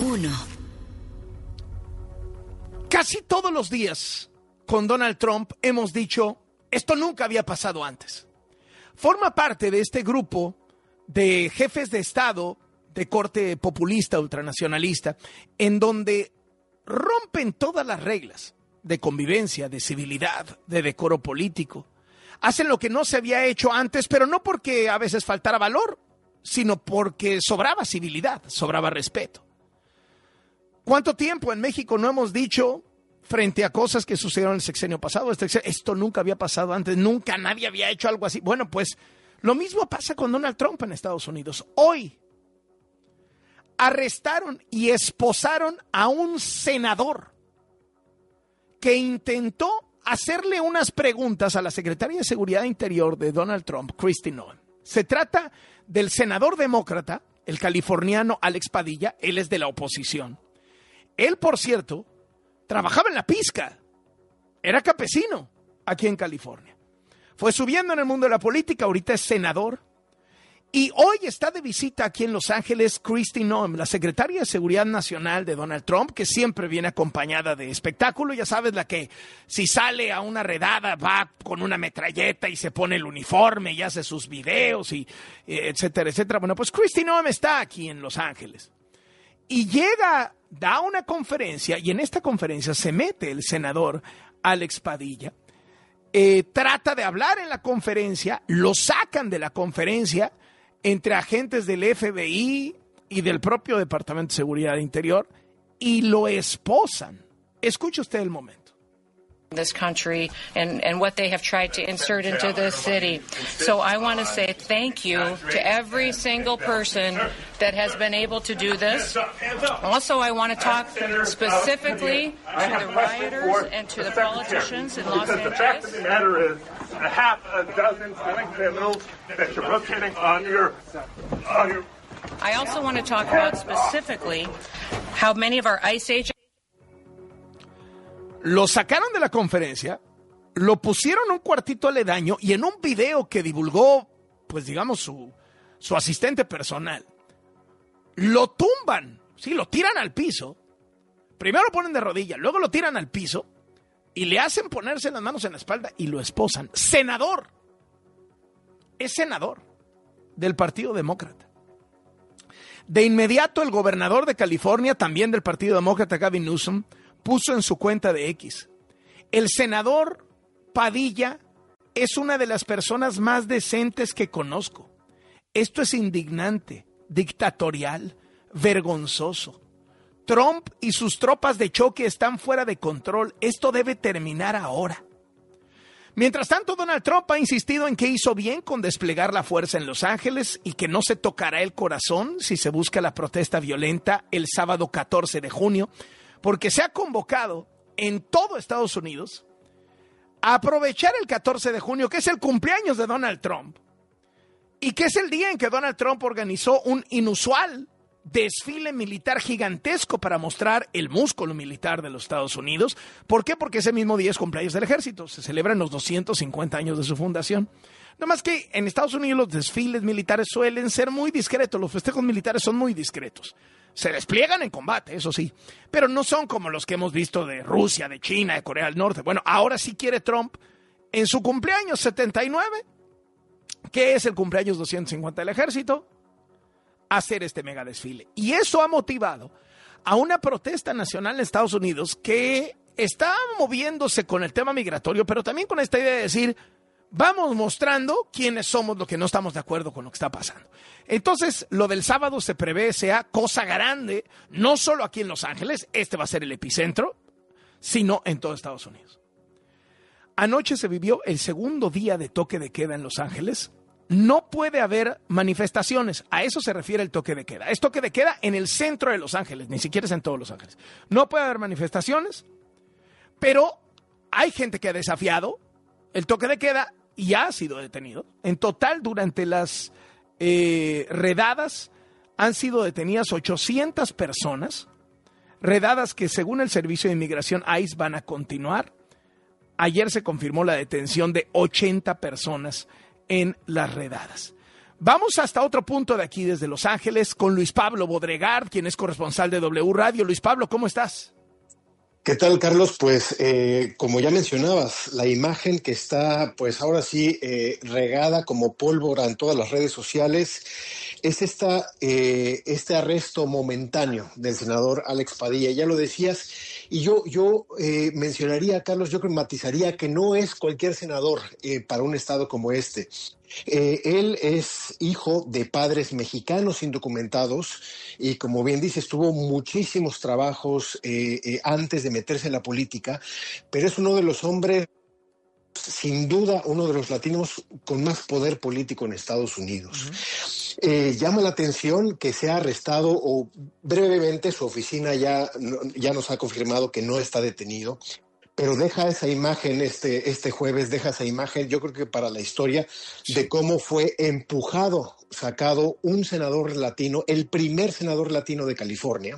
1. Casi todos los días con Donald Trump hemos dicho, esto nunca había pasado antes. Forma parte de este grupo de jefes de Estado de corte populista, ultranacionalista, en donde rompen todas las reglas de convivencia, de civilidad, de decoro político. Hacen lo que no se había hecho antes, pero no porque a veces faltara valor, sino porque sobraba civilidad, sobraba respeto. ¿Cuánto tiempo en México no hemos dicho frente a cosas que sucedieron en el sexenio pasado? Esto nunca había pasado antes, nunca nadie había hecho algo así. Bueno, pues lo mismo pasa con Donald Trump en Estados Unidos. Hoy arrestaron y esposaron a un senador que intentó hacerle unas preguntas a la secretaria de Seguridad Interior de Donald Trump, Kristi Noem. Se trata del senador demócrata, el californiano Alex Padilla. Él es de la oposición. Él, por cierto, trabajaba en la pizca. Era campesino aquí en California. Fue subiendo en el mundo de la política, ahorita es senador. Y hoy está de visita aquí en Los Ángeles Kristi Noem, la secretaria de Seguridad Nacional de Donald Trump, que siempre viene acompañada de espectáculo. Ya sabes, la que si sale a una redada va con una metralleta y se pone el uniforme y hace sus videos, y etcétera, etcétera. Bueno, pues Kristi Noem está aquí en Los Ángeles. Y llega, da una conferencia, y en esta conferencia se mete el senador Alex Padilla. Trata de hablar en la conferencia, lo sacan de la conferencia entre agentes del FBI y del propio Departamento de Seguridad Interior y lo esposan. Escuche usted el momento. This country and what they have tried to insert into this city. So I want to say thank you to every single person that has been able to do this. Also, I want to talk specifically to the rioters and to the politicians in Los Angeles. The fact of the matter is, a half a dozen selling criminals that you're locating on your. I also want to talk about specifically how many of our ICE agents. Lo sacaron de la conferencia, lo pusieron en un cuartito aledaño y en un video que divulgó, pues digamos, su asistente personal, lo tumban, sí, lo tiran al piso. Primero lo ponen de rodillas, luego lo tiran al piso y le hacen ponerse las manos en la espalda y lo esposan. Senador. Es senador del Partido Demócrata. De inmediato el gobernador de California, también del Partido Demócrata, Gavin Newsom, puso en su cuenta de X: el senador Padilla es una de las personas más decentes que conozco. Esto es indignante, dictatorial, vergonzoso. Trump y sus tropas de choque están fuera de control. Esto debe terminar ahora. Mientras tanto, Donald Trump ha insistido en que hizo bien con desplegar la fuerza en Los Ángeles y que no se tocará el corazón si se busca la protesta violenta el sábado 14 de junio, porque se ha convocado en todo Estados Unidos a aprovechar el 14 de junio, que es el cumpleaños de Donald Trump, y que es el día en que Donald Trump organizó un inusual desfile militar gigantesco para mostrar el músculo militar de los Estados Unidos. ¿Por qué? Porque ese mismo día es cumpleaños del ejército, se celebran los 250 años de su fundación. Nada más que en Estados Unidos los desfiles militares suelen ser muy discretos, los festejos militares son muy discretos. Se despliegan en combate, eso sí, pero no son como los que hemos visto de Rusia, de China, de Corea del Norte. Bueno, ahora sí quiere Trump, en su cumpleaños 79, que es el cumpleaños 250 del ejército, hacer este mega desfile. Y eso ha motivado a una protesta nacional en Estados Unidos que está moviéndose con el tema migratorio, pero también con esta idea de decir, vamos mostrando quiénes somos los que no estamos de acuerdo con lo que está pasando. Entonces, lo del sábado se prevé sea cosa grande, no solo aquí en Los Ángeles, este va a ser el epicentro, sino en todo Estados Unidos. Anoche se vivió el segundo día de toque de queda en Los Ángeles. No puede haber manifestaciones, a eso se refiere el toque de queda. Es toque de queda en el centro de Los Ángeles, ni siquiera es en todos Los Ángeles. No puede haber manifestaciones, pero hay gente que ha desafiado el toque de queda y ha sido detenido. En total, durante las redadas han sido detenidas 800 personas, redadas que según el Servicio de Inmigración ICE van a continuar. Ayer se confirmó la detención de 80 personas en las redadas. Vamos hasta otro punto de aquí, desde Los Ángeles, con Luis Pablo Bodregard, quien es corresponsal de W Radio. Luis Pablo, ¿cómo estás? ¿Qué tal, Carlos? Pues como ya mencionabas, la imagen que está, pues ahora sí, regada como pólvora en todas las redes sociales, es este arresto momentáneo del senador Alex Padilla. Ya lo decías, y yo mencionaría, Carlos, yo matizaría que no es cualquier senador para un estado como este. Él es hijo de padres mexicanos indocumentados y, como bien dices, tuvo muchísimos trabajos antes de meterse en la política, pero es uno de los hombres, sin duda, uno de los latinos con más poder político en Estados Unidos. Llama la atención que sea arrestado, o brevemente su oficina ya nos ha confirmado que no está detenido. Pero deja esa imagen este jueves, deja esa imagen, yo creo que para la historia, de cómo fue sacado un senador latino, el primer senador latino de California,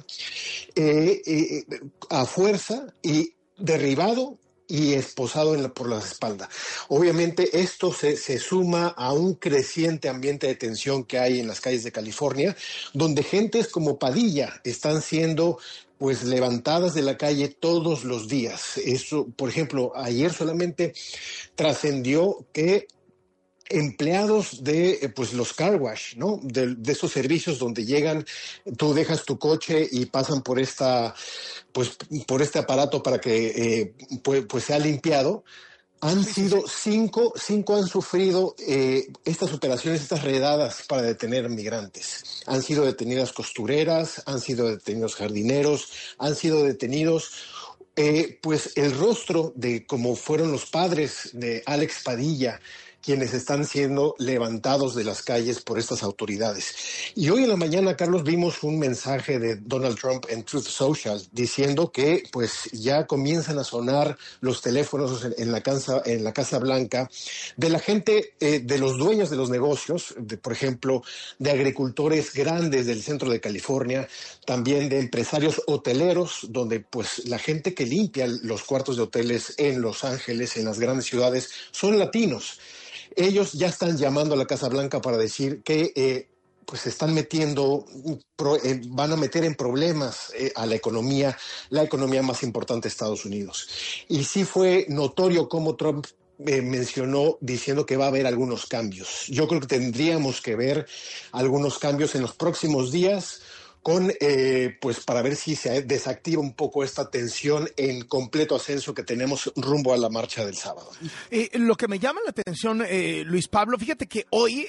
a fuerza y derribado y esposado por la espalda. Obviamente esto se suma a un creciente ambiente de tensión que hay en las calles de California, donde gentes como Padilla están siendo pues levantadas de la calle todos los días. Eso, por ejemplo, ayer solamente trascendió que empleados de pues los car wash, ¿no? De esos servicios donde llegan, tú dejas tu coche y pasan por este aparato para que pues sea limpiado. Han sido cinco han sufrido estas operaciones, estas redadas para detener migrantes. Han sido detenidas costureras, han sido detenidos jardineros, han sido detenidos pues el rostro de cómo fueron los padres de Alex Padilla, quienes están siendo levantados de las calles por estas autoridades. Y hoy en la mañana, Carlos, vimos un mensaje de Donald Trump en Truth Social diciendo que pues ya comienzan a sonar los teléfonos en la Casa Blanca de la gente, de los dueños de los negocios, por ejemplo, de agricultores grandes del centro de California, también de empresarios hoteleros, donde pues la gente que limpia los cuartos de hoteles en Los Ángeles, en las grandes ciudades, son latinos. Ellos ya están llamando a la Casa Blanca para decir que pues se están van a meter en problemas a la economía más importante de Estados Unidos. Y sí fue notorio cómo Trump mencionó diciendo que va a haber algunos cambios. Yo creo que tendríamos que ver algunos cambios en los próximos días pues para ver si se desactiva un poco esta tensión en completo ascenso que tenemos rumbo a la marcha del sábado. Lo que me llama la atención, Luis Pablo, fíjate que hoy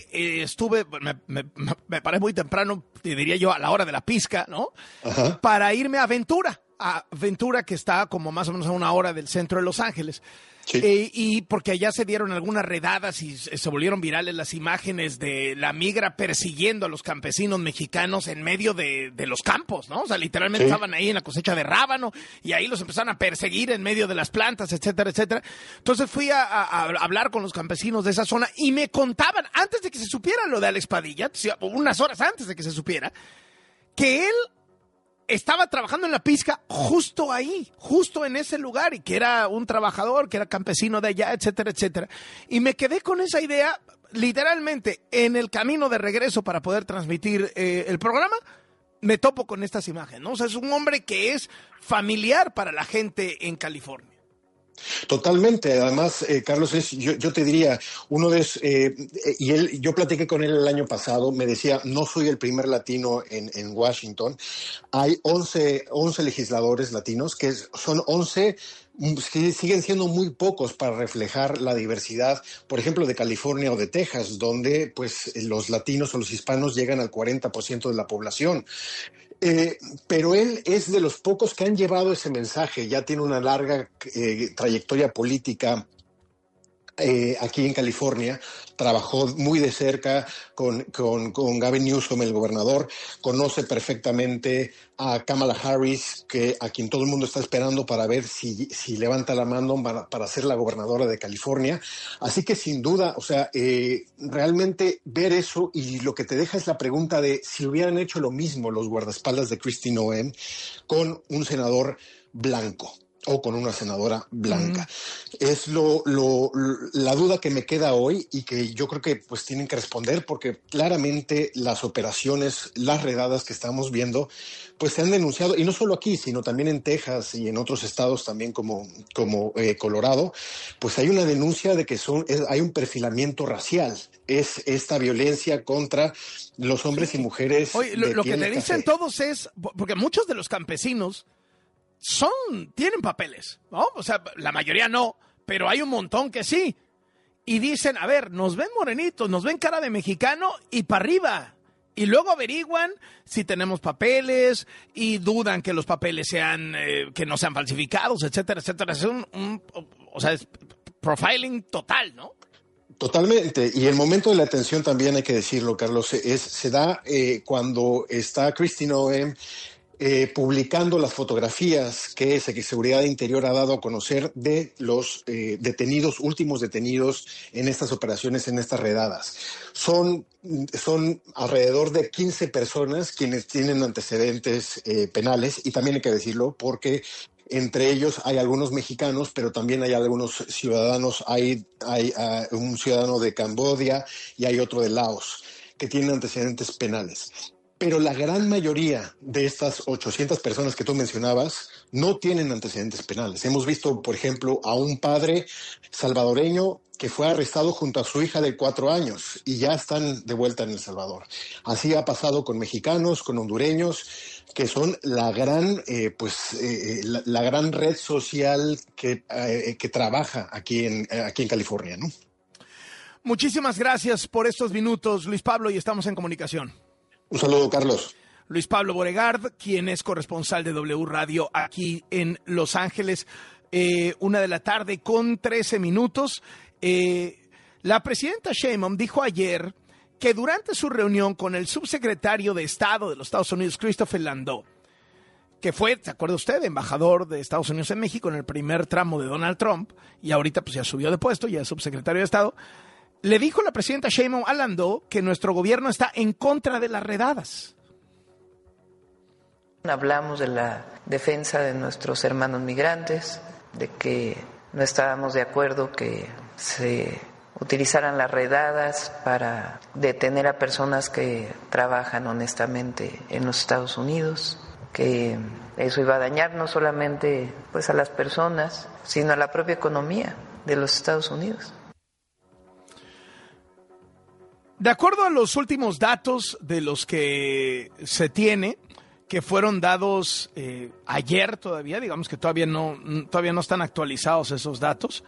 me paré muy temprano, te diría yo, a la hora de la pizca, ¿no? Ajá. Para irme a Ventura, que está como más o menos a una hora del centro de Los Ángeles. Sí. Y porque allá se dieron algunas redadas y se volvieron virales las imágenes de la migra persiguiendo a los campesinos mexicanos en medio de los campos, ¿no? O sea, literalmente estaban ahí en la cosecha de rábano y ahí los empezaron a perseguir en medio de las plantas, etcétera, etcétera. Entonces fui a hablar con los campesinos de esa zona y me contaban, antes de que se supiera lo de Alex Padilla, unas horas antes de que se supiera, que él estaba trabajando en la pizca justo ahí, justo en ese lugar, y que era un trabajador, que era campesino de allá, etcétera, etcétera. Y me quedé con esa idea, literalmente, en el camino de regreso para poder transmitir el programa, me topo con estas imágenes, ¿no? O sea, es un hombre que es familiar para la gente en California. Totalmente. Además, Carlos, yo te diría, yo platiqué con él el año pasado, me decía, no soy el primer latino en Washington. Hay 11 legisladores latinos, que son 11, que siguen siendo muy pocos para reflejar la diversidad, por ejemplo, de California o de Texas, donde pues los latinos o los hispanos llegan al 40% de la población. Pero él es de los pocos que han llevado ese mensaje, ya tiene una larga trayectoria política aquí en California, trabajó muy de cerca con Gavin Newsom, el gobernador, conoce perfectamente a Kamala Harris, a quien todo el mundo está esperando para ver si levanta la mano para ser la gobernadora de California. Así que sin duda, o sea, realmente ver eso, y lo que te deja es la pregunta de si hubieran hecho lo mismo los guardaespaldas de Kristi Noem con un senador blanco. o con una senadora blanca. Es la duda que me queda hoy y que yo creo que pues tienen que responder, porque claramente las operaciones, las redadas que estamos viendo, pues se han denunciado, y no solo aquí, sino también en Texas y en otros estados también como Colorado, pues hay una denuncia de que hay un perfilamiento racial. Es esta violencia contra los hombres y mujeres. Oye, lo que te dicen todos es, porque muchos de los campesinos tienen papeles, ¿no? O sea, la mayoría no, pero hay un montón que sí. Y dicen, a ver, nos ven morenitos, nos ven cara de mexicano y para arriba. Y luego averiguan si tenemos papeles y dudan que los papeles que no sean falsificados, etcétera, etcétera. Es es profiling total, ¿no? Totalmente. Y el momento de la atención también hay que decirlo, Carlos, se da cuando está Kristi Noem publicando las fotografías que Seguridad Interior ha dado a conocer de los últimos detenidos en estas operaciones, en estas redadas. Son alrededor de 15 personas quienes tienen antecedentes penales, y también hay que decirlo porque entre ellos hay algunos mexicanos, pero también hay algunos ciudadanos. Hay un ciudadano de Camboya y hay otro de Laos que tienen antecedentes penales. Pero la gran mayoría de estas 800 personas que tú mencionabas no tienen antecedentes penales. Hemos visto, por ejemplo, a un padre salvadoreño que fue arrestado junto a su hija de 4 años y ya están de vuelta en El Salvador. Así ha pasado con mexicanos, con hondureños, que son la gran red social que trabaja aquí en California, ¿no? Muchísimas gracias por estos minutos, Luis Pablo, y estamos en comunicación. Un saludo, Carlos. Luis Pablo Beauregard, quien es corresponsal de W Radio aquí en Los Ángeles. 1:13 p.m. La presidenta Sheinbaum dijo ayer que durante su reunión con el subsecretario de Estado de los Estados Unidos, Christopher Landau, que fue, ¿se acuerda usted?, embajador de Estados Unidos en México en el primer tramo de Donald Trump, y ahorita pues ya subió de puesto, ya es subsecretario de Estado. Le dijo la presidenta Sheinbaum a Landau que nuestro gobierno está en contra de las redadas. Hablamos de la defensa de nuestros hermanos migrantes, de que no estábamos de acuerdo que se utilizaran las redadas para detener a personas que trabajan honestamente en los Estados Unidos, que eso iba a dañar no solamente pues a las personas, sino a la propia economía de los Estados Unidos. De acuerdo a los últimos datos de los que se tiene, que fueron dados ayer todavía, digamos que todavía no están actualizados esos datos,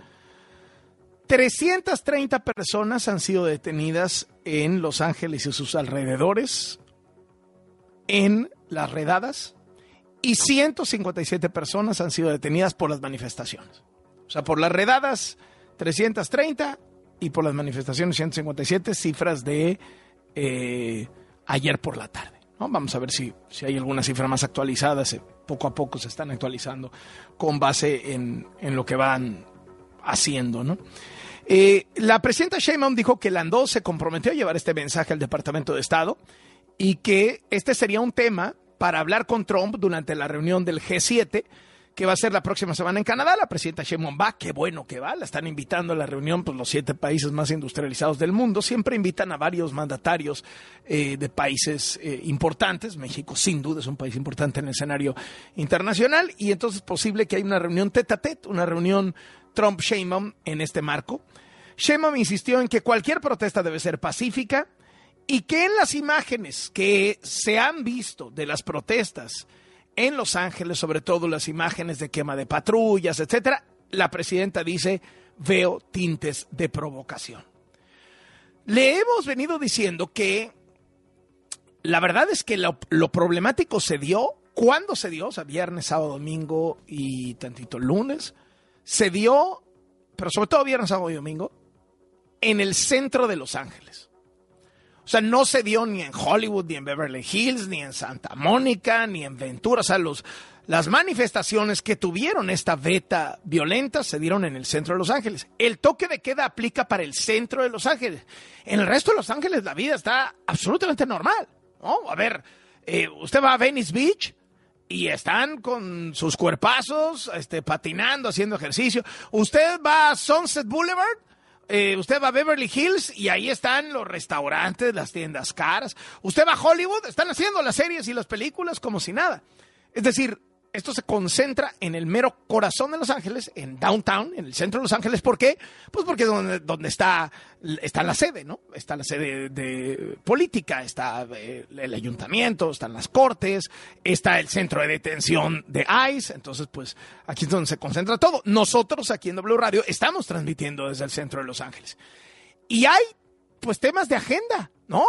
330 personas han sido detenidas en Los Ángeles y sus alrededores en las redadas, y 157 personas han sido detenidas por las manifestaciones. O sea, por las redadas 330 y por las manifestaciones 157, cifras de ayer por la tarde, ¿no? Vamos a ver si hay alguna cifra más actualizada. Poco a poco se están actualizando con base en lo que van haciendo, ¿no? La presidenta Sheinbaum dijo que Landau se comprometió a llevar este mensaje al Departamento de Estado y que este sería un tema para hablar con Trump durante la reunión del G7, que va a ser la próxima semana en Canadá. La presidenta Sheinbaum va, qué bueno que va, la están invitando a la reunión, pues los 7 países más industrializados del mundo, siempre invitan a varios mandatarios de países importantes. México sin duda es un país importante en el escenario internacional, y entonces es posible que haya una reunión tete a tete, una reunión Trump-Sheinbaum en este marco. Sheinbaum insistió en que cualquier protesta debe ser pacífica y que en las imágenes que se han visto de las protestas en Los Ángeles, sobre todo las imágenes de quema de patrullas, etcétera, la presidenta dice, veo tintes de provocación. Le hemos venido diciendo que la verdad es que lo problemático se dio, ¿cuándo se dio? O sea, viernes, sábado, domingo y tantito lunes. Se dio, pero sobre todo viernes, sábado y domingo, en el centro de Los Ángeles. O sea, no se dio ni en Hollywood, ni en Beverly Hills, ni en Santa Mónica, ni en Ventura. O sea, las manifestaciones que tuvieron esta veta violenta se dieron en el centro de Los Ángeles. El toque de queda aplica para el centro de Los Ángeles. En el resto de Los Ángeles la vida está absolutamente normal, ¿no? A ver, usted va a Venice Beach y están con sus cuerpazos, patinando, haciendo ejercicio. Usted va a Sunset Boulevard, usted va a Beverly Hills y ahí están los restaurantes, las tiendas caras. Usted va a Hollywood, están haciendo las series y las películas como si nada. Es decir, esto se concentra en el mero corazón de Los Ángeles, en downtown, en el centro de Los Ángeles. ¿Por qué? Pues porque es donde está la sede, ¿no? Está la sede de política, está el ayuntamiento, están las cortes, está el centro de detención de ICE. Entonces, pues, aquí es donde se concentra todo. Nosotros, aquí en W Radio, estamos transmitiendo desde el centro de Los Ángeles. Y hay, pues, temas de agenda, ¿no?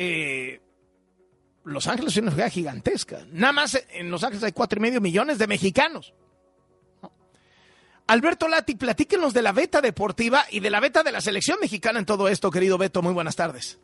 Los Ángeles es una ciudad gigantesca. Nada más en Los Ángeles hay 4.5 millones de mexicanos. ¿No? Alberto Lati, platíquenos de la beta deportiva y de la beta de la selección mexicana en todo esto, querido Beto. Muy buenas tardes.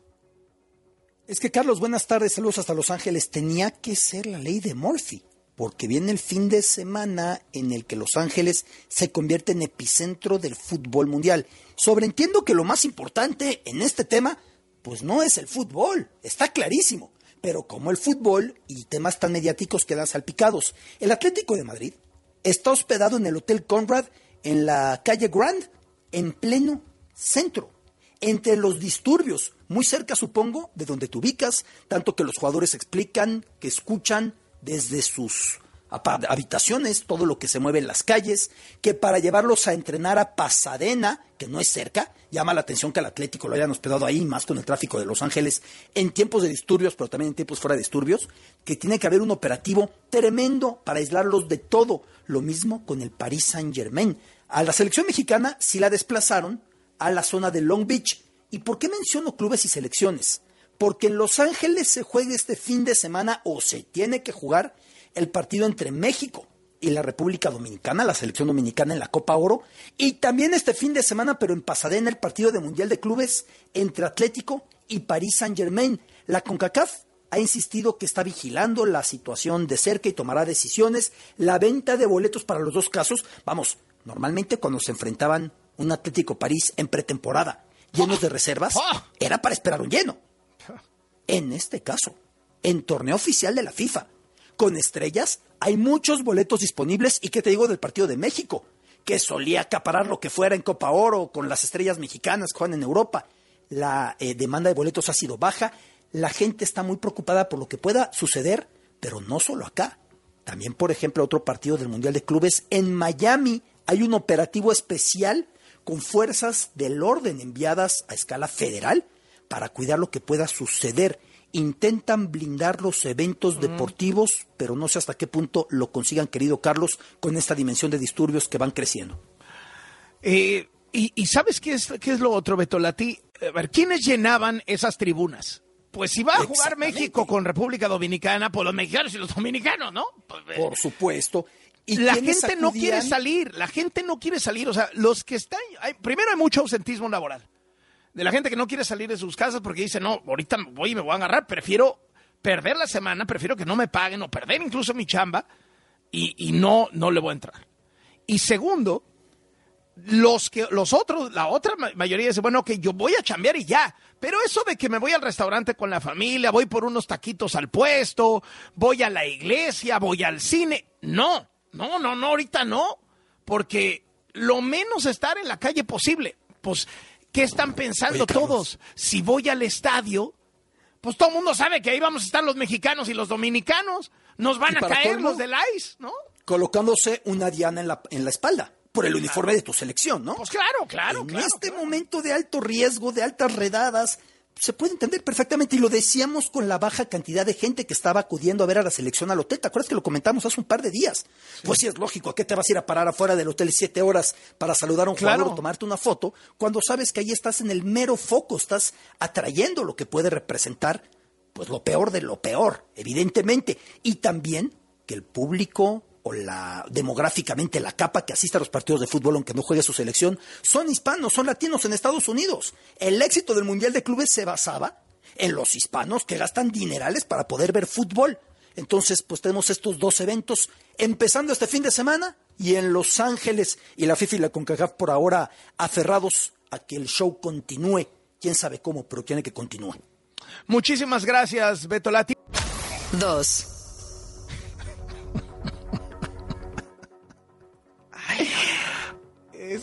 Es que, Carlos, buenas tardes, saludos hasta Los Ángeles. Tenía que ser la ley de Murphy, porque viene el fin de semana en el que Los Ángeles se convierte en epicentro del fútbol mundial. Sobreentiendo que lo más importante en este tema, pues no es el fútbol, está clarísimo. Pero como el fútbol y temas tan mediáticos quedan salpicados, el Atlético de Madrid está hospedado en el Hotel Conrad en la calle Grand, en pleno centro, entre los disturbios, muy cerca, supongo, de donde te ubicas, tanto que los jugadores explican que escuchan desde sus habitaciones todo lo que se mueve en las calles, que para llevarlos a entrenar a Pasadena, que no es cerca, llama la atención que al Atlético lo hayan hospedado ahí, más con el tráfico de Los Ángeles, en tiempos de disturbios, pero también en tiempos fuera de disturbios, que tiene que haber un operativo tremendo para aislarlos de todo. Lo mismo con el Paris Saint-Germain. A la selección mexicana sí la desplazaron a la zona de Long Beach. ¿Y por qué menciono clubes y selecciones? Porque en Los Ángeles se juega este fin de semana, o se tiene que jugar, el partido entre México y la República Dominicana, la selección dominicana en la Copa Oro, y también este fin de semana, pero en Pasadena, el partido de Mundial de Clubes entre Atlético y Paris Saint-Germain. La CONCACAF ha insistido que está vigilando la situación de cerca y tomará decisiones. La venta de boletos para los dos casos, vamos, normalmente cuando se enfrentaban un Atlético París en pretemporada, llenos de reservas, era para esperar un lleno. En este caso, en torneo oficial de la FIFA, con estrellas, hay muchos boletos disponibles. ¿Y qué te digo del partido de México? Que solía acaparar lo que fuera en Copa Oro con las estrellas mexicanas que juegan en Europa. La demanda de boletos ha sido baja. La gente está muy preocupada por lo que pueda suceder, pero no solo acá. También, por ejemplo, otro partido del Mundial de Clubes en Miami. Hay un operativo especial con fuerzas del orden enviadas a escala federal para cuidar lo que pueda suceder. Intentan blindar los eventos deportivos, pero no sé hasta qué punto lo consigan, querido Carlos, con esta dimensión de disturbios que van creciendo. ¿Y sabes qué es lo otro, Beto Lati? A ver, ¿quiénes llenaban esas tribunas? Pues si va a jugar México con República Dominicana, pues los mexicanos y los dominicanos, ¿no? Pues, por supuesto. ¿Y la gente no quiere salir, o sea, los que están... Primero hay mucho ausentismo laboral. De la gente que no quiere salir de sus casas porque dice, no, ahorita voy y me voy a agarrar, prefiero perder la semana, prefiero que no me paguen o perder incluso mi chamba y no le voy a entrar. Y segundo, la otra mayoría dice, bueno, que yo voy a chambear y ya, pero eso de que me voy al restaurante con la familia, voy por unos taquitos al puesto, voy a la iglesia, voy al cine, no, ahorita no, porque lo menos estar en la calle posible, pues... ¿Qué están pensando todos? Si voy al estadio, pues todo el mundo sabe que ahí vamos a estar los mexicanos y los dominicanos. Nos van a caer los del ICE, ¿no? Colocándose una diana en la espalda por el uniforme de tu selección, ¿no? Pues claro. En este momento de alto riesgo, de altas redadas, se puede entender perfectamente, y lo decíamos con la baja cantidad de gente que estaba acudiendo a ver a la selección al hotel. ¿Te acuerdas que lo comentamos hace un par de días? Sí. Pues sí, es lógico. ¿A qué te vas a ir a parar afuera del hotel 7 horas para saludar a un jugador o tomarte una foto cuando sabes que ahí estás en el mero foco, estás atrayendo lo que puede representar pues lo peor de lo peor, evidentemente? Y también que el público o demográficamente la capa que asiste a los partidos de fútbol, aunque no juegue su selección, son hispanos, son latinos en Estados Unidos. El éxito del Mundial de Clubes se basaba en los hispanos que gastan dinerales para poder ver fútbol. Entonces, pues tenemos estos dos eventos empezando este fin de semana, y en Los Ángeles y la FIFA y la CONCACAF por ahora aferrados a que el show continúe. Quién sabe cómo, pero tiene que continuar. Muchísimas gracias, Beto Lati. 2.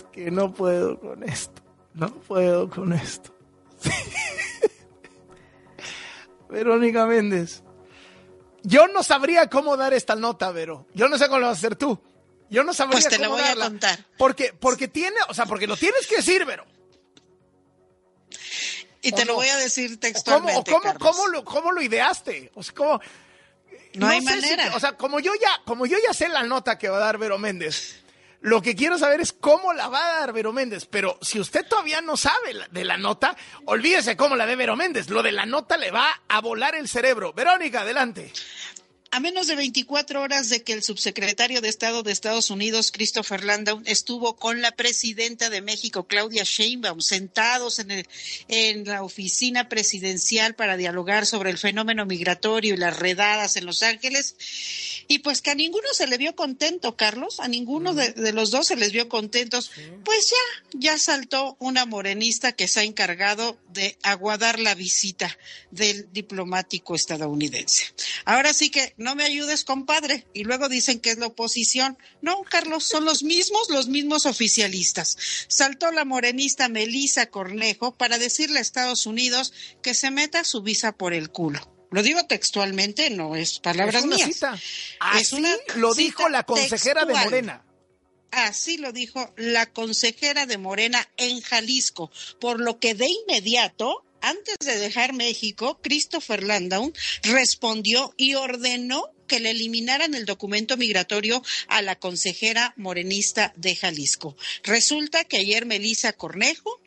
que no puedo con esto. No puedo con esto. Verónica Méndez. Yo no sabría cómo dar esta nota, Vero. Yo no sé cómo lo vas a hacer tú. Yo no sabría pues te cómo la voy darla. a contar. Porque tiene, o sea, porque lo tienes que decir, Vero. Y te lo voy a decir textualmente, ¿Cómo lo ideaste? O sea, ¿cómo? No hay manera. O sea, como yo ya sé la nota que va a dar Vero Méndez, lo que quiero saber es cómo la va a dar Vero Méndez. Pero si usted todavía no sabe de la nota, olvídese cómo la de Vero Méndez. Lo de la nota le va a volar el cerebro. Verónica, adelante. A menos de 24 horas de que el subsecretario de Estado de Estados Unidos, Christopher Landau, estuvo con la presidenta de México, Claudia Sheinbaum, sentados en la oficina presidencial para dialogar sobre el fenómeno migratorio y las redadas en Los Ángeles, y pues que a ninguno se le vio contento, Carlos, a ninguno de los dos se les vio contentos, pues ya saltó una morenista que se ha encargado de aguardar la visita del diplomático estadounidense. Ahora sí que no me ayudes, compadre, y luego dicen que es la oposición. No, Carlos, son los mismos oficialistas. Saltó la morenista Melissa Cornejo para decirle a Estados Unidos que se meta su visa por el culo. Lo digo textualmente, no es palabras mías. Cita. Así lo dijo la consejera textual de Morena. Así lo dijo la consejera de Morena en Jalisco, por lo que de inmediato, antes de dejar México, Christopher Landau respondió y ordenó que le eliminaran el documento migratorio a la consejera morenista de Jalisco. Resulta que ayer Melissa Cornejo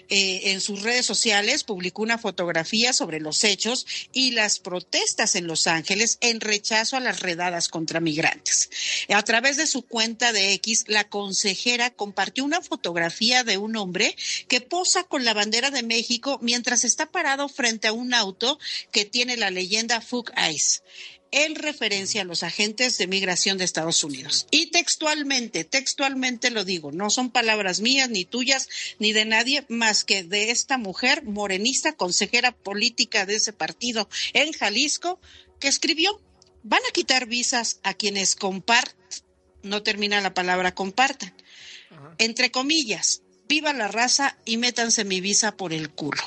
en sus redes sociales publicó una fotografía sobre los hechos y las protestas en Los Ángeles en rechazo a las redadas contra migrantes. A través de su cuenta de X, la consejera compartió una fotografía de un hombre que posa con la bandera de México mientras está parado frente a un auto que tiene la leyenda Fuck ICE, en referencia a los agentes de migración de Estados Unidos. Y textualmente lo digo, no son palabras mías, ni tuyas, ni de nadie más que de esta mujer morenista, consejera política de ese partido en Jalisco, que escribió: van a quitar visas a quienes compartan, no termina la palabra compartan, entre comillas, viva la raza y métanse mi visa por el culo.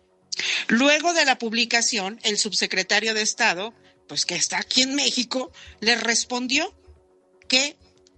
Luego de la publicación, el subsecretario de Estado, pues que está aquí en México, le respondió que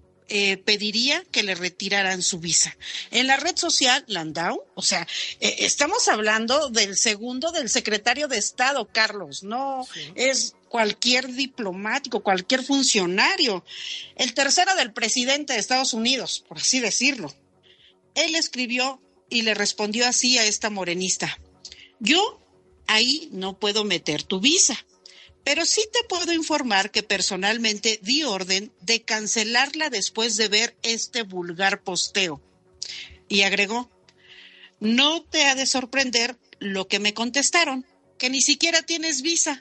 pediría que le retiraran su visa. En la red social, Landau, o sea, estamos hablando del segundo del secretario de Estado, Carlos, no es cualquier diplomático, cualquier funcionario. El tercero del presidente de Estados Unidos, por así decirlo. Él escribió y le respondió así a esta morenista: yo ahí no puedo meter tu visa, pero sí te puedo informar que personalmente di orden de cancelarla después de ver este vulgar posteo. Y agregó: no te ha de sorprender lo que me contestaron, que ni siquiera tienes visa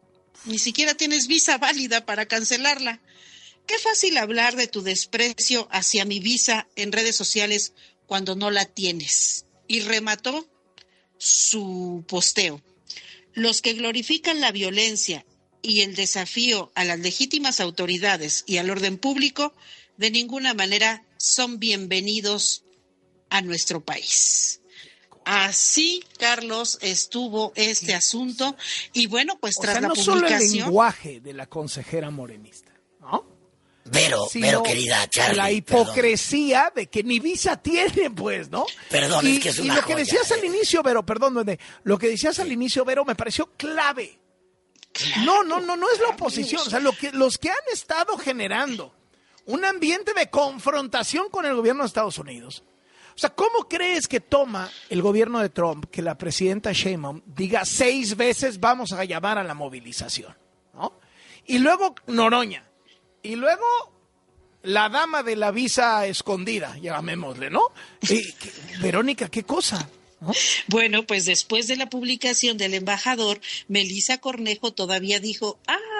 válida para cancelarla. Qué fácil hablar de tu desprecio hacia mi visa en redes sociales cuando no la tienes. Y remató su posteo: los que glorifican la violencia y el desafío a las legítimas autoridades y al orden público, de ninguna manera son bienvenidos a nuestro país. Así, Carlos, estuvo este asunto. Y bueno, pues tras la publicación... no solo el lenguaje de la consejera morenista, ¿no? Vero, querida Charlie. La hipocresía de que ni visa tiene, pues, ¿no? Perdón, es que es una joya. Y lo que decías al inicio, Vero, lo que decías al inicio, Vero, me pareció clave. Claro, no es la oposición. O sea, los que han estado generando un ambiente de confrontación con el gobierno de Estados Unidos. O sea, ¿cómo crees que toma el gobierno de Trump que la presidenta Sheinbaum diga 6 veces vamos a llamar a la movilización, ¿no? Y luego Noroña. Y luego la dama de la visa escondida, llamémosle, ¿no? Verónica, ¿qué cosa? ¿No? Bueno, pues después de la publicación del embajador, Melissa Cornejo todavía dijo: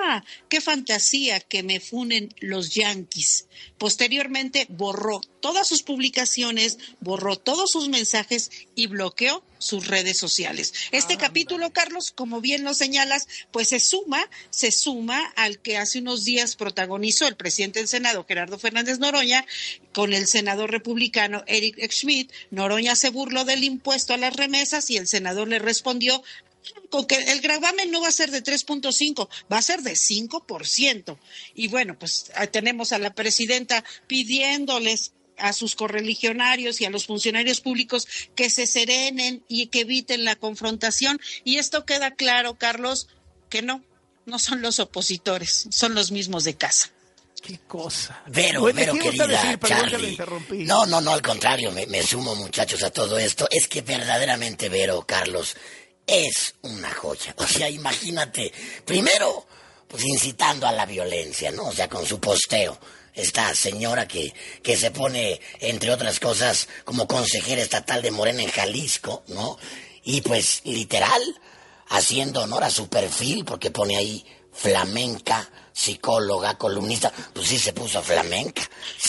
qué fantasía que me funen los Yankees. Posteriormente borró todas sus publicaciones, borró todos sus mensajes y bloqueó sus redes sociales. Este capítulo, Carlos, como bien lo señalas, pues se suma al que hace unos días protagonizó el presidente del Senado, Gerardo Fernández Noroña, con el senador republicano Eric Schmidt. Noroña se burló del impuesto a las remesas y el senador le respondió con que el gravamen no va a ser de 3.5, va a ser de 5%. Y bueno, pues tenemos a la presidenta pidiéndoles a sus correligionarios y a los funcionarios públicos que se serenen y que eviten la confrontación. Y esto queda claro, Carlos, que no son los opositores, son los mismos de casa. Qué cosa. Vero, querida, decir, Charlie. No, al contrario, me sumo, muchachos, a todo esto. Es que verdaderamente, Vero, Carlos, es una joya. O sea, imagínate, primero, pues incitando a la violencia, ¿no? O sea, con su posteo. Esta señora que se pone, entre otras cosas, como consejera estatal de Morena en Jalisco, ¿no? Y pues, literal, haciendo honor a su perfil, porque pone ahí flamenca, psicóloga, columnista, pues sí se puso flamenca,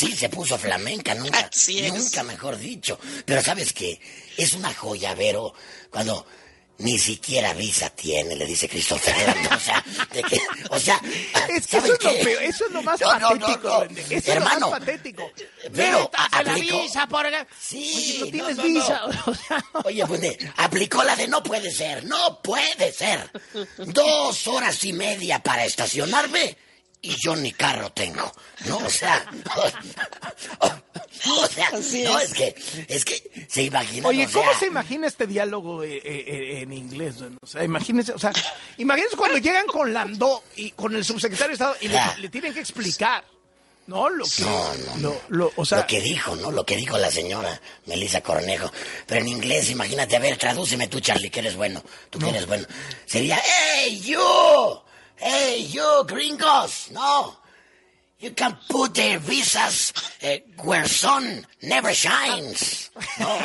nunca mejor dicho. Pero ¿sabes qué? Es una joya, Vero, cuando ni siquiera visa tiene, le dice Christopher Landon, eso es lo más patético. Eso hermano, es lo más patético. Pero aplicó la visa por... Sí, oye, no tienes visa. Oye, pues aplicó la de no puede ser. 2 horas y media para estacionarme y yo ni carro tengo, ¿no? O sea, no, es que se imagina. Oye, ¿cómo se imagina este diálogo en inglés? O sea, imagínense cuando llegan con Landó y con el subsecretario de Estado y le tienen que explicar, ¿no? Lo que dijo, ¿no? Lo que dijo la señora Melissa Cornejo. Pero en inglés, imagínate, a ver, tradúceme tú, Charlie, que eres bueno. Tú que eres bueno. Sería, Hey, you, gringos, no. You can put their visas where sun never shines. No.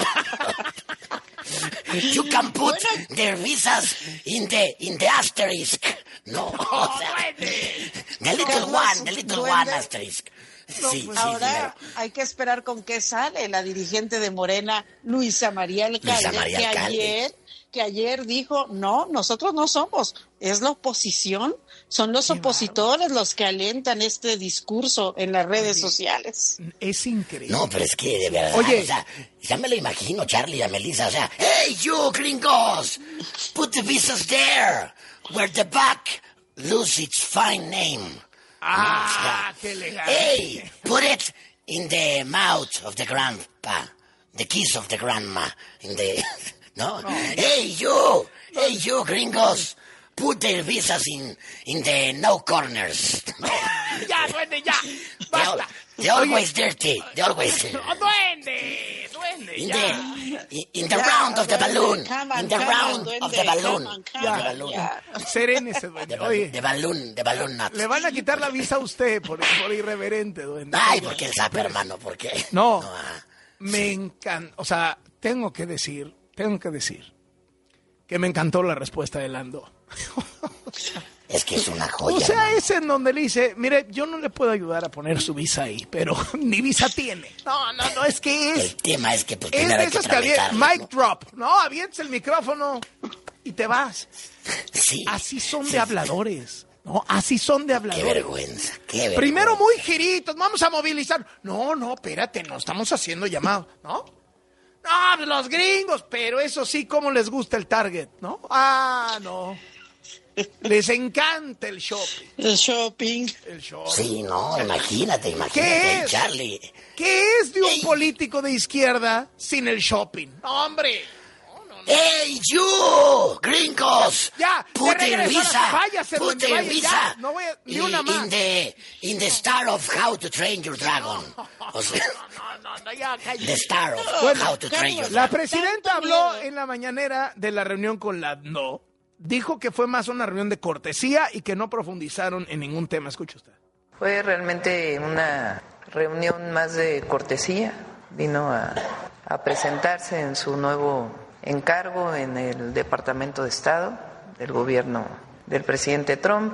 You can put their visas in the asterisk. No. O sea, the little one asterisk. Sí, ahora hay que esperar con qué sale la dirigente de Morena, Luisa María Alcalde, que ayer dijo, no, nosotros no somos, es la oposición, son los opositores los que alentan este discurso en las redes sociales. Es increíble. No, pero es que de verdad, o sea, ya me lo imagino, Charlie y a Melissa, o sea, hey, you gringos, put the visas there, where the back lose its fine name. Qué elegante. Hey, put it in the mouth of the grandpa, the kiss of the grandma, no. Hey, you gringos, put their visas in the no corners. Ya, duende, ya. Basta. They're always dirty. Duende, in the round of the balloon. In the round of the balloon. Serénese, duende. Oye, de balloon nuts. Le van a quitar la visa a usted por irreverente, duende. Ay, porque él sabe, hermano, porque... No, me encanta, o sea, tengo que decir que me encantó la respuesta de Landó. Es que es una joya. O sea, es en donde le dice, mire, yo no le puedo ayudar a poner su visa ahí, pero ni visa tiene. No, es que es... El tema es que pues primero hay que tramitarlo, mic drop, ¿no? Avientes el micrófono y te vas. Sí. Así son de habladores, ¿no? Así son de habladores. Qué vergüenza. Primero muy giritos, vamos a movilizar. No, espérate, no estamos haciendo llamado, ¿no? No, los gringos, pero eso sí, ¿cómo les gusta el target, no? No. Les encanta el shopping. El shopping. Sí, no, imagínate, ¿Qué es? Charlie. ¿Qué es de un político de izquierda sin el shopping? ¡No, hombre! Hey, you, gringos. Ya, put their visa. Váyase, put their visa. Ya, no voy a, ni una más. In the Star of How to Train Your Dragon. O sea, no, ya, cállate. The Star of How to Train Your Dragon. La presidenta habló en la mañanera de la reunión con Landó. Dijo que fue más una reunión de cortesía y que no profundizaron en ningún tema. Escuche usted. Fue realmente una reunión más de cortesía. Vino a presentarse en su nuevo encargo en el Departamento de Estado del gobierno del presidente Trump.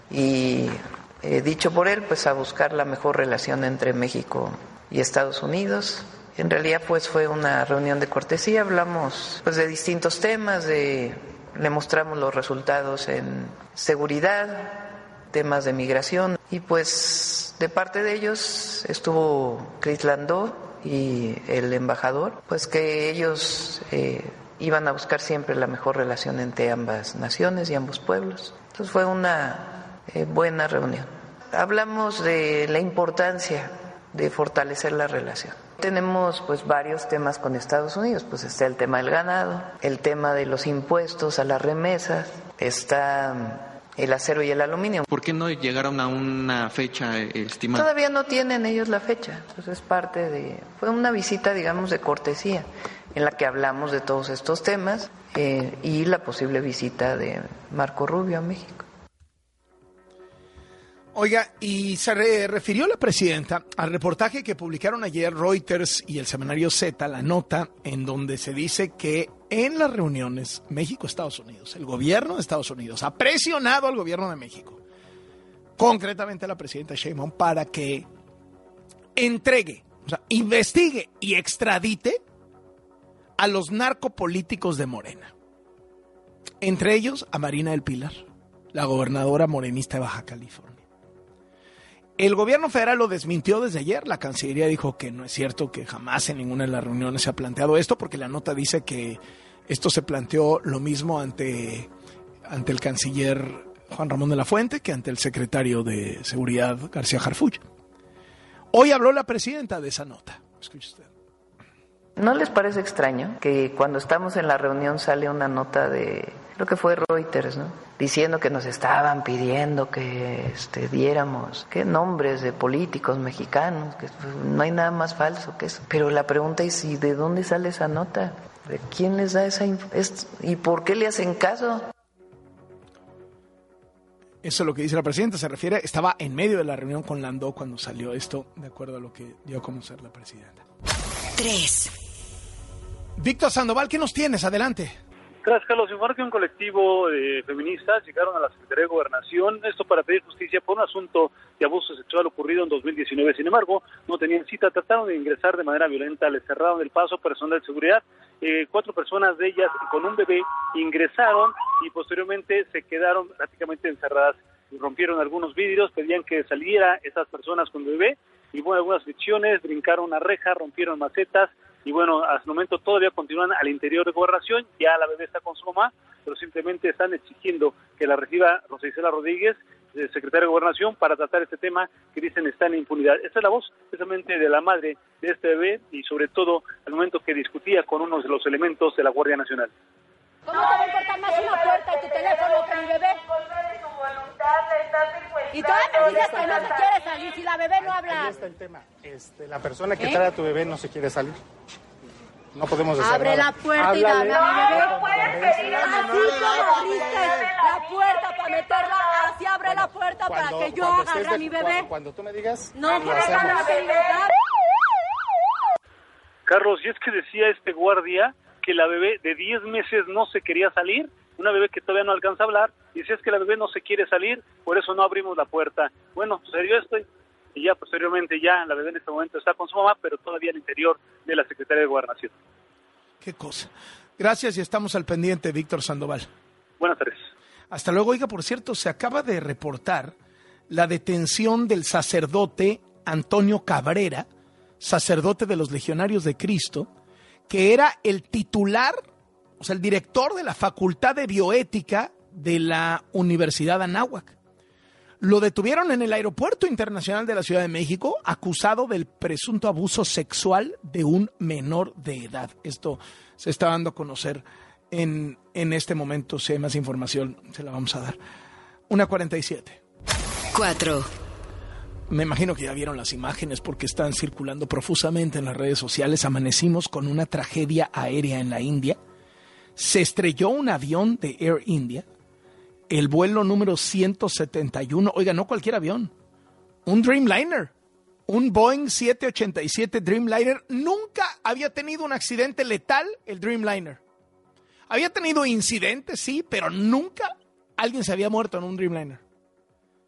y dicho por él, pues a buscar la mejor relación entre México y Estados Unidos. En realidad pues fue una reunión de cortesía, hablamos pues de distintos temas, le mostramos los resultados en seguridad, temas de migración, y pues de parte de ellos estuvo Chris Landau y el embajador, pues que ellos iban a buscar siempre la mejor relación entre ambas naciones y ambos pueblos. Entonces fue una buena reunión. Hablamos de la importancia de fortalecer la relación. Tenemos pues varios temas con Estados Unidos, pues está el tema del ganado, el tema de los impuestos a las remesas, está el acero y el aluminio. ¿Por qué no llegaron a una fecha estimada? Todavía no tienen ellos la fecha, entonces fue una visita, digamos, de cortesía, en la que hablamos de todos estos temas y la posible visita de Marco Rubio a México. Oiga, y se refirió la presidenta al reportaje que publicaron ayer Reuters y el semanario Z, la nota, en donde se dice que en las reuniones México-Estados Unidos, el gobierno de Estados Unidos ha presionado al gobierno de México, concretamente a la presidenta Sheinbaum, para que entregue, o sea, investigue y extradite a los narcopolíticos de Morena. Entre ellos a Marina del Pilar, la gobernadora morenista de Baja California. El gobierno federal lo desmintió desde ayer. La Cancillería dijo que no es cierto, que jamás en ninguna de las reuniones se ha planteado esto, porque la nota dice que esto se planteó lo mismo ante el canciller Juan Ramón de la Fuente que ante el secretario de Seguridad García Harfuch. Hoy habló la presidenta de esa nota. Escuche usted. ¿No les parece extraño que cuando estamos en la reunión sale una nota de, creo que fue Reuters, ¿no?, diciendo que nos estaban pidiendo que diéramos nombres de políticos mexicanos, que no hay nada más falso que eso? Pero la pregunta es, ¿y de dónde sale esa nota? ¿De quién les da y por qué le hacen caso? Eso es lo que dice la presidenta. Se refiere, estaba en medio de la reunión con Landau cuando salió esto, de acuerdo a lo que dio a conocer la presidenta. 3. Víctor Sandoval, ¿qué nos tienes? Adelante. Gracias, Carlos. Informa que un colectivo de feministas llegaron a la Secretaría de Gobernación, esto para pedir justicia por un asunto de abuso sexual ocurrido en 2019. Sin embargo, no tenían cita, trataron de ingresar de manera violenta, les cerraron el paso personal de seguridad. 4 personas de ellas con un bebé ingresaron y posteriormente se quedaron prácticamente encerradas. Rompieron algunos vidrios, pedían que saliera esas personas con bebé y bueno, algunas fricciones, brincaron una reja, rompieron macetas. Y bueno, hasta el momento todavía continúan al interior de Gobernación, ya la bebé está con su mamá, pero simplemente están exigiendo que la reciba Rosa Isela Rodríguez, secretaria de Gobernación, para tratar este tema que dicen está en impunidad. Esta es la voz precisamente de la madre de este bebé y sobre todo al momento que discutía con uno de los elementos de la Guardia Nacional. ¿Cómo te va a importar más una puerta y tu teléfono que mi bebé? Y todavía me dices que no se quiere salir si la bebé no habla. Ahí está el tema. La persona que trae a tu bebé no se quiere salir. No podemos hacer Abre nada. La puerta y dame a mi bebé. No puedes pedir así como abriste la puerta para meterla, así abre la puerta para que yo agarre a mi bebé. Cuando tú me digas, no, lo hacemos. Carlos, y es que decía este guardia que la bebé de 10 meses no se quería salir, una bebé que todavía no alcanza a hablar, y si es que la bebé no se quiere salir, por eso no abrimos la puerta. Bueno, sucedió esto y ya posteriormente ya la bebé en este momento está con su mamá, pero todavía al interior de la Secretaría de Gobernación. Qué cosa. Gracias y estamos al pendiente, Víctor Sandoval. Buenas tardes. Hasta luego. Oiga, por cierto, se acaba de reportar la detención del sacerdote Antonio Cabrera, sacerdote de los Legionarios de Cristo, que era el titular, o sea, el director de la Facultad de Bioética de la Universidad Anáhuac. Lo detuvieron en el Aeropuerto Internacional de la Ciudad de México, acusado del presunto abuso sexual de un menor de edad. Esto se está dando a conocer en este momento. Si hay más información, se la vamos a dar. 1:47. 4. Me imagino que ya vieron las imágenes porque están circulando profusamente en las redes sociales. Amanecimos con una tragedia aérea en la India. Se estrelló un avión de Air India, el vuelo número 171. Oiga, no cualquier avión, un Dreamliner, un Boeing 787 Dreamliner. Nunca había tenido un accidente letal el Dreamliner. Había tenido incidentes, sí, pero nunca alguien se había muerto en un Dreamliner.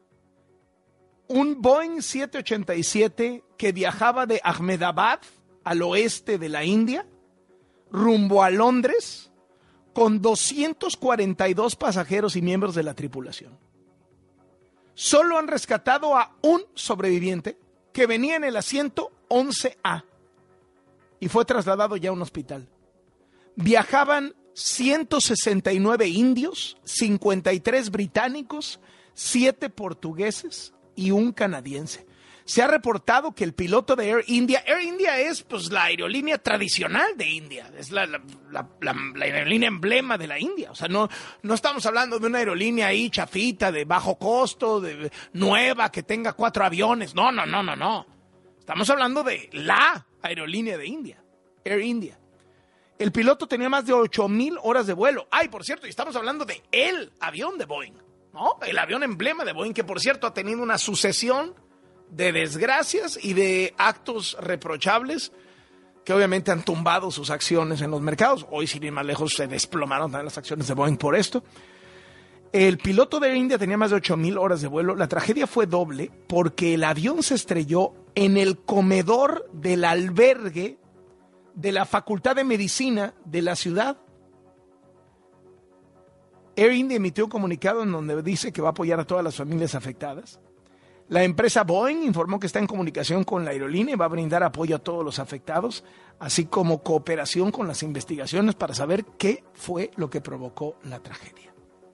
un Boeing 787 que viajaba de Ahmedabad al oeste de la India, rumbo a Londres, con 242 pasajeros y miembros de la tripulación. Solo han rescatado a un sobreviviente que venía en el asiento 11A y fue trasladado ya a un hospital. Viajaban 169 indios, 53 británicos, 7 portugueses y un canadiense. Se ha reportado que el piloto de Air India es pues la aerolínea tradicional de India, es la aerolínea emblema de la India. O sea, no estamos hablando de una aerolínea ahí chafita, de bajo costo, de nueva, que tenga 4 aviones. No. Estamos hablando de la aerolínea de India, Air India. El piloto tenía más de 8,000 horas de vuelo. Ay, por cierto, y estamos hablando de el avión de Boeing, ¿no? El avión emblema de Boeing, que por cierto ha tenido una sucesión de desgracias y de actos reprochables que obviamente han tumbado sus acciones en los mercados. Hoy, sin ir más lejos, se desplomaron también las acciones de Boeing por esto. El piloto de Air India tenía más de 8,000 horas de vuelo. La tragedia fue doble porque el avión se estrelló en el comedor del albergue de la Facultad de Medicina de la ciudad. Air India emitió un comunicado en donde dice que va a apoyar a todas las familias afectadas. La empresa Boeing informó que está en comunicación con la aerolínea y va a brindar apoyo a todos los afectados, así como cooperación con las investigaciones para saber qué fue lo que provocó la tragedia.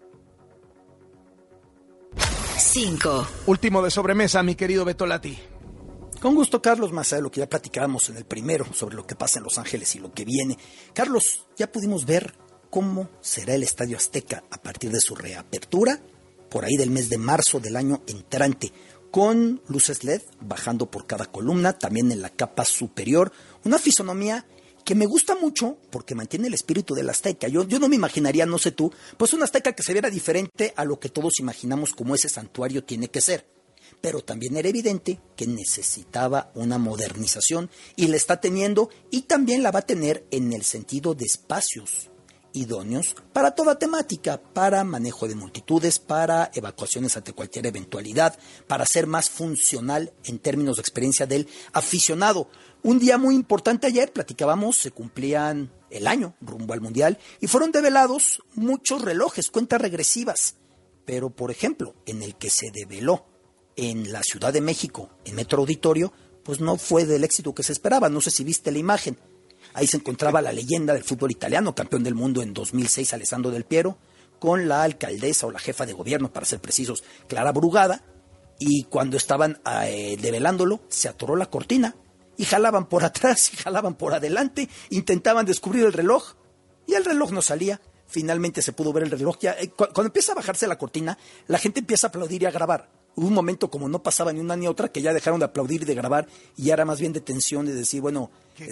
5. Último de sobremesa, mi querido Betolati. Con gusto, Carlos, más allá de lo que ya platicábamos en el primero sobre lo que pasa en Los Ángeles y lo que viene. Carlos, ya pudimos ver cómo será el Estadio Azteca a partir de su reapertura, por ahí del mes de marzo del año entrante, con luces LED bajando por cada columna, también en la capa superior. Una fisonomía que me gusta mucho porque mantiene el espíritu del Azteca. Yo no me imaginaría, no sé tú, pues un Azteca que se viera diferente a lo que todos imaginamos como ese santuario tiene que ser. Pero también era evidente que necesitaba una modernización y la está teniendo, y también la va a tener en el sentido de espacios idóneos para toda temática, para manejo de multitudes, para evacuaciones ante cualquier eventualidad, para ser más funcional en términos de experiencia del aficionado. Un día muy importante ayer, platicábamos, se cumplían el año rumbo al Mundial y fueron develados muchos relojes, cuentas regresivas, pero por ejemplo, en el que se develó en la Ciudad de México, en Metro Auditorio, pues no fue del éxito que se esperaba. No sé si viste la imagen. Ahí se encontraba la leyenda del fútbol italiano, campeón del mundo en 2006, Alessandro Del Piero, con la alcaldesa o la jefa de gobierno, para ser precisos, Clara Brugada, y cuando estaban develándolo, se atoró la cortina, y jalaban por atrás y jalaban por adelante, intentaban descubrir el reloj, y el reloj no salía. Finalmente se pudo ver el reloj. Ya, cuando empieza a bajarse la cortina, la gente empieza a aplaudir y a grabar. Hubo un momento, como no pasaba ni una ni otra, que ya dejaron de aplaudir y de grabar, y ya era más bien de tensión, de decir, bueno,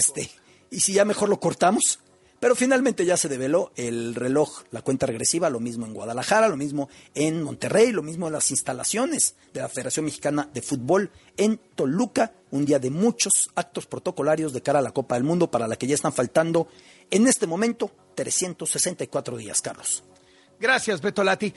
y si ya mejor lo cortamos. Pero finalmente ya se develó el reloj, la cuenta regresiva, lo mismo en Guadalajara, lo mismo en Monterrey, lo mismo en las instalaciones de la Federación Mexicana de Fútbol en Toluca. Un día de muchos actos protocolarios de cara a la Copa del Mundo, para la que ya están faltando en este momento 364 días, Carlos. Gracias, Betolati.